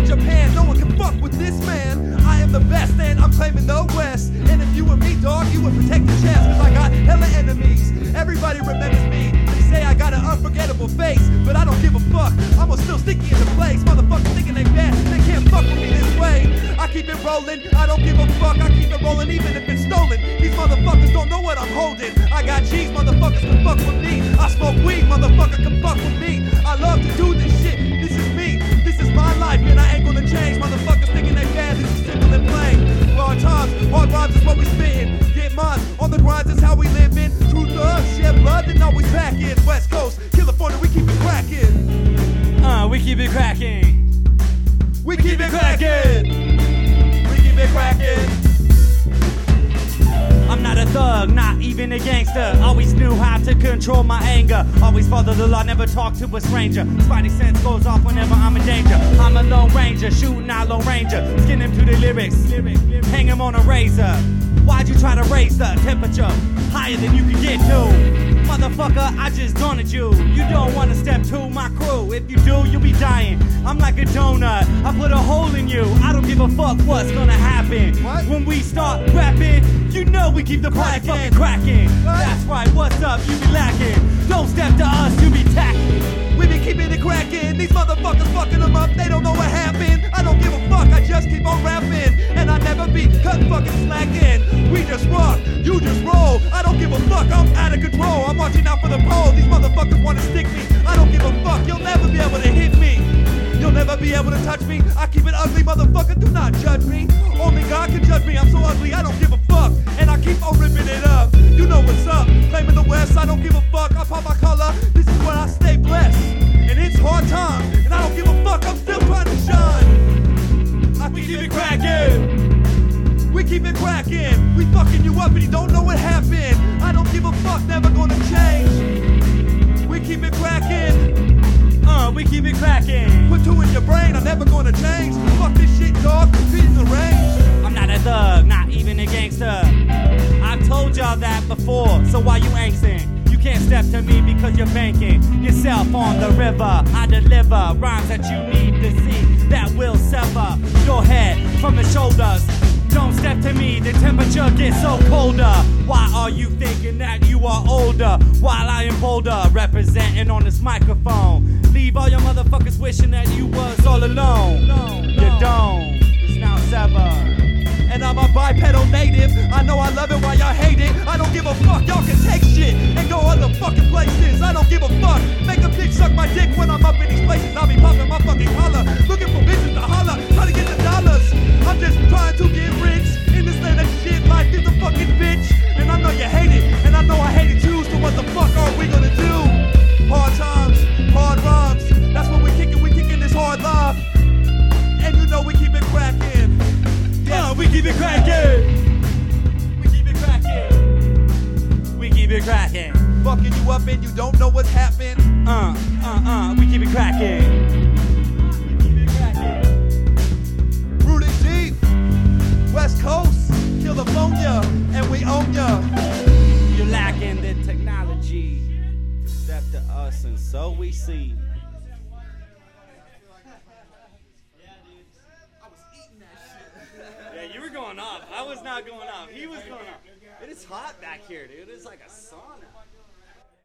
Japan. No one can fuck with this man. I am the best and I'm claiming the West. And if you were me, dog, you would protect the chest. Cause I got hella enemies. Everybody remembers me. They say I got an unforgettable face, but I don't give a fuck. I'm still sticky in the place. Motherfuckers thinking they bad, they can't fuck with me this way. I keep it rolling, I don't give a fuck. I keep it rolling even if it's stolen. These motherfuckers don't know what I'm holding. I got G's, motherfuckers can fuck with me. I smoke weed, motherfucker can fuck with me. I love to do this shit, this is me. This is my life and I ain't gonna change. Motherfuckers thinking they bad, this is simple and plain. Hard times, hard rhymes is what we spittin'. Get mine, on the grinds is how we livin'. True love, shed blood and always packin'. West Coast, California, we keep it crackin'. We keep it cracking. We keep it crackin'. We keep it crackin'. I'm not a thug, not even a gangster. Always knew how to control my anger. Always follow the law, never talk to a stranger. Spidey sense goes off whenever I'm in danger. I'm a lone ranger, shooting out Lone Ranger. Skin him to the lyrics, hang him on a razor. Why'd you try to raise the temperature higher than you could get to? Motherfucker, I just dawned you. You don't wanna step to my crew. If you do, you'll be dying. I'm like a donut, I put a hole in you. I don't give a fuck what's gonna happen. What? When we start rapping, you know we keep the party fucking cracking. That's right, what's up, you be lacking. Don't step to us, you be tacking. We be keeping it crackin'. These motherfuckers fucking them up, they don't know what happened. I don't give a fuck, I just keep on rapping. And I never be cut fucking slacking. We just rock, you just roll. I don't give a fuck, I'm out of control. I'm watching out for the pole. These motherfuckers wanna stick me. I don't give a fuck, you'll never be able to hit me. You'll never be able to touch me. I keep it ugly, motherfucker, do not judge me. Only God can judge me, I'm so ugly, I don't give a fuck. And I keep on ripping it up. You know what's up, claiming the West, I don't give a fuck. I pop my color, this is when I stay blessed. And it's hard time, and I don't give a fuck, I'm still trying to shine. We keep it cracking. We keep it crackin'. We fucking you up and you don't know what happened. I don't give a fuck, never gonna change. We keep it crackin'. We keep it cracking. Put two in your brain, I'm never gonna change. Fuck this shit, dog, feeding the range. I'm not a thug, not even a gangster. I've told y'all that before, so why you angsting? You can't step to me because you're banking yourself on the river. I deliver rhymes that you need to see that will sever your head from the shoulders. Don't step to me, the temperature gets so colder. Why are you thinking that you are older while I am bolder, representing on this microphone? Leave all your motherfuckers wishing that you was all alone. Your dome is now severed. And I'm a bipedal native. I know I love it while y'all hate it. I don't give a fuck, y'all can take shit and go other fucking places. I don't give a fuck. Make a bitch suck my dick when I'm up in these places. I'll be popping my fucking collar, looking for bitches to holler, trying to get the dollars. I'm just trying to get rich in this land of shit. Life is a fucking bitch, and I know you hate it, and I know I hate it too. So what the fuck are we gonna do? Hard times, hard rhymes. That's what we kicking this hard life. And you know we keep it cracking. We keep it cracking. We keep it cracking. We keep it cracking. Fucking you up and you don't know what's happened. We keep it cracking. We keep it cracking. Rooted deep, West Coast, California, and we own ya. You're lacking the technology to step to us, and so we see. Yeah, you were going off. I was not going off. He was going off. It is hot back here, dude. It's like a sauna.